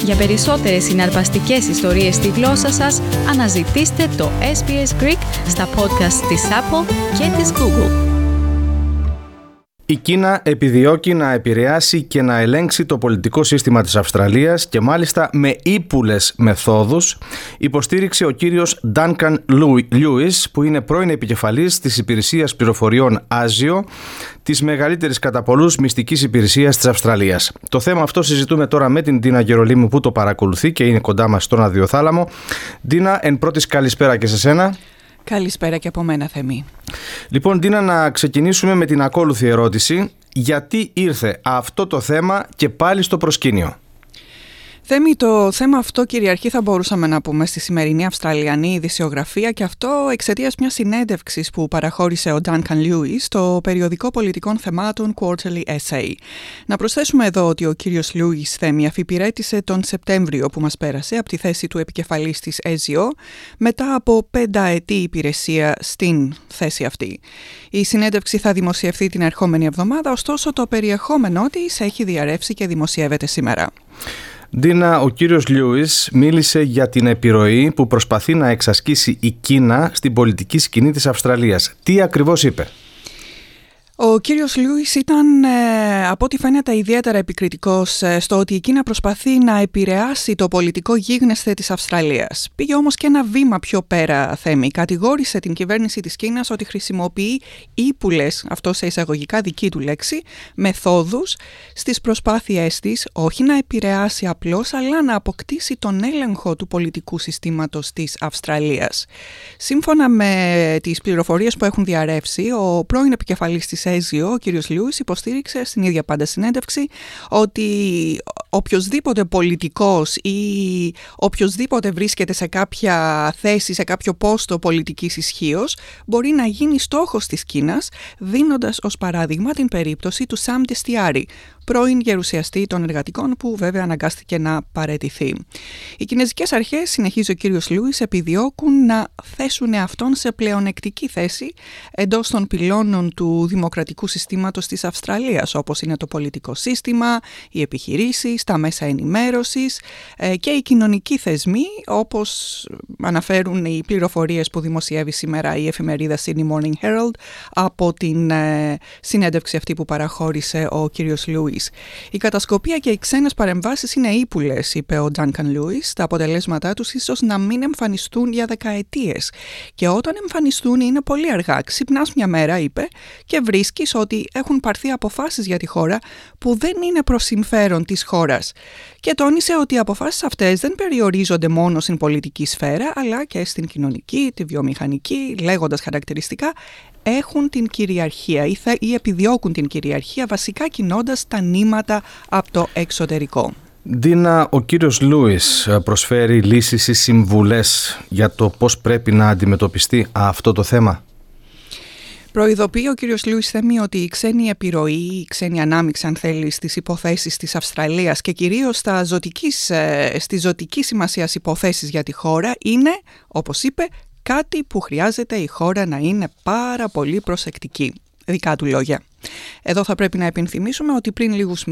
Για περισσότερες συναρπαστικές ιστορίες στη γλώσσα σας, αναζητήστε το SBS Greek στα podcast της Apple και της Google. Η Κίνα επιδιώκει να επηρεάσει και να ελέγξει το πολιτικό σύστημα της Αυστραλίας και μάλιστα με ύπουλες μεθόδους, υποστήριξε ο κύριος Duncan Lewis, που είναι πρώην επικεφαλής της υπηρεσίας πληροφοριών Άζιο, της μεγαλύτερης κατά πολλούς μυστικής υπηρεσίας της Αυστραλίας. Το θέμα αυτό συζητούμε τώρα με την Ντίνα Γερολίμου, που το παρακολουθεί και είναι κοντά μας στον ραδιοθάλαμο. Ντίνα, εν πρώτης καλησπέρα και σε σένα. Καλησπέρα και από μένα, Θεμή. Λοιπόν, Ντίνα, να ξεκινήσουμε με την ακόλουθη ερώτηση. Γιατί ήρθε αυτό το θέμα και πάλι στο προσκήνιο? Θέμη, το θέμα αυτό κυριαρχεί, θα μπορούσαμε να πούμε, στη σημερινή Αυστραλιανή ειδησιογραφία, και αυτό εξαιτίας μιας συνέντευξης που παραχώρησε ο Duncan Lewis στο περιοδικό πολιτικών θεμάτων Quarterly Essay. Να προσθέσουμε εδώ ότι ο κύριος Lewis, Θέμη, αφιπηρέτησε τον Σεπτέμβριο που μας πέρασε από τη θέση του επικεφαλής της ΕΖΙΟ μετά από 5ετή υπηρεσία στην θέση αυτή. Η συνέντευξη θα δημοσιευθεί την ερχόμενη εβδομάδα, ωστόσο το περιεχόμενό της έχει διαρρεύσει και δημοσιεύεται σήμερα. Ντίνα, ο κύριος Λιούις μίλησε για την επιρροή που προσπαθεί να εξασκήσει η Κίνα στην πολιτική σκηνή της Αυστραλίας. Τι ακριβώς είπε? Ο κύριος Λιούις ήταν, από ό,τι φαίνεται, ιδιαίτερα επικριτικός στο ότι η Κίνα προσπαθεί να επηρεάσει το πολιτικό γίγνεσθε της Αυστραλίας. Πήγε όμως και ένα βήμα πιο πέρα, Θέμη. Κατηγόρησε την κυβέρνηση της Κίνας ότι χρησιμοποιεί ύπουλες, αυτό σε εισαγωγικά δική του λέξη, μεθόδους στις προσπάθειές της όχι να επηρεάσει απλώς, αλλά να αποκτήσει τον έλεγχο του πολιτικού συστήματος της Αυστραλίας. Σύμφωνα με τις πληροφορίες που έχουν διαρρεύσει, ο πρώην επικεφαλής της ΕΖΙΟ, ο κύριος Λιούις, υποστήριξε στην ίδια πάντα συνέντευξη ότι οποιοσδήποτε πολιτικός ή οποιοσδήποτε βρίσκεται σε κάποια θέση, σε κάποιο πόστο πολιτικής ισχύως, μπορεί να γίνει στόχος της Κίνας, δίνοντας ως παράδειγμα την περίπτωση του Σαμ Ντεστιάρη, πρώην γερουσιαστή των εργατικών, που βέβαια αναγκάστηκε να παραιτηθεί. Οι κινέζικες αρχές, συνεχίζει ο κύριος Λιούις, επιδιώκουν να θέσουν αυτόν σε πλεονεκτική θέση εντός των πυλώνων του δημοκρατικού συστήματος της Αυστραλίας, όπως είναι το πολιτικό σύστημα, οι επιχειρήσεις, τα μέσα ενημέρωσης και οι κοινωνικοί θεσμοί, όπως αναφέρουν οι πληροφορίες που δημοσιεύει σήμερα η εφημερίδα Sydney Morning Herald από την συνέντευξη αυτή που παραχώρησε ο κύριος Λιούις. Η κατασκοπία και οι ξένες παρεμβάσεις είναι ύπουλες, είπε ο Duncan Lewis. Τα αποτελέσματά τους ίσως να μην εμφανιστούν για δεκαετίες. Και όταν εμφανιστούν είναι πολύ αργά. Ξυπνάς μια μέρα, είπε, και βρίσκεις ότι έχουν πάρθει αποφάσεις για τη χώρα που δεν είναι προς συμφέρον της χώρας. Και τόνισε ότι οι αποφάσεις αυτές δεν περιορίζονται μόνο στην πολιτική σφαίρα, αλλά και στην κοινωνική, τη βιομηχανική, λέγοντας χαρακτηριστικά, έχουν την κυριαρχία ή επιδιώκουν την κυριαρχία, βασικά κινώντας τα νήματα από το εξωτερικό. Ντίνα, ο κύριος Λούις προσφέρει λύσεις ή συμβουλές για το πώς πρέπει να αντιμετωπιστεί αυτό το θέμα? Προειδοποιεί ο κύριος Λιούις, Θέμη, ότι η ξένη επιρροή, η ξένη ανάμειξη, αν θέλει, στις υποθέσεις της Αυστραλίας και κυρίως στις ζωτικής σημασίας υποθέσεις για τη χώρα είναι, όπως είπε, κάτι που χρειάζεται η χώρα να είναι πάρα πολύ προσεκτική. Δικά του λόγια. Εδώ θα πρέπει να επενθυμίσουμε ότι πριν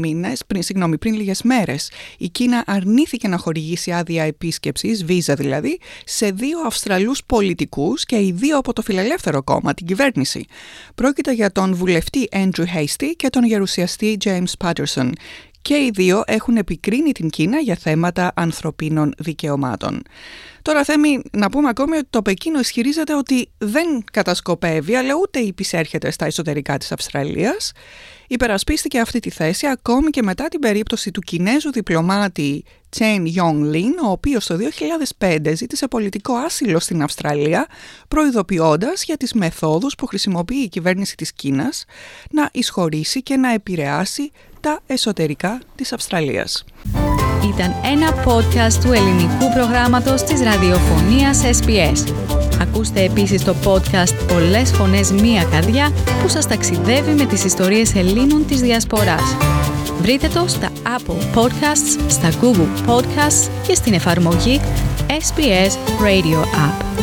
λίγες μέρες, η Κίνα αρνήθηκε να χορηγήσει άδεια επίσκεψης, βίζα δηλαδή, σε 2 Αυστραλούς πολιτικούς και οι 2 από το Φιλελεύθερο κόμμα, την κυβέρνηση. Πρόκειται για τον βουλευτή Andrew Hastie και τον γερουσιαστή James Patterson. Και οι 2 έχουν επικρίνει την Κίνα για θέματα ανθρωπίνων δικαιωμάτων. Τώρα, Θέμη, να πούμε ακόμη ότι το Πεκίνο ισχυρίζεται ότι δεν κατασκοπεύει, αλλά ούτε υπησέρχεται στα εσωτερικά της Αυστραλίας. Υπερασπίστηκε αυτή τη θέση ακόμη και μετά την περίπτωση του Κινέζου διπλωμάτη Chen Yonglin, ο οποίος το 2005 ζήτησε πολιτικό άσυλο στην Αυστραλία, προειδοποιώντας για τις μεθόδους που χρησιμοποιεί η κυβέρνηση της Κίνας να εισχωρήσει και να επηρεάσει τα εσωτερικά της Αυστραλίας. Ήταν ένα podcast του ελληνικού προγράμματος της ραδιοφωνίας SBS. Ακούστε επίσης το podcast «Πολλές φωνές, μία καρδιά» που σας ταξιδεύει με τις ιστορίες Ελλήνων της Διασποράς. Βρείτε το στα Apple Podcasts, στα Google Podcasts και στην εφαρμογή SBS Radio App.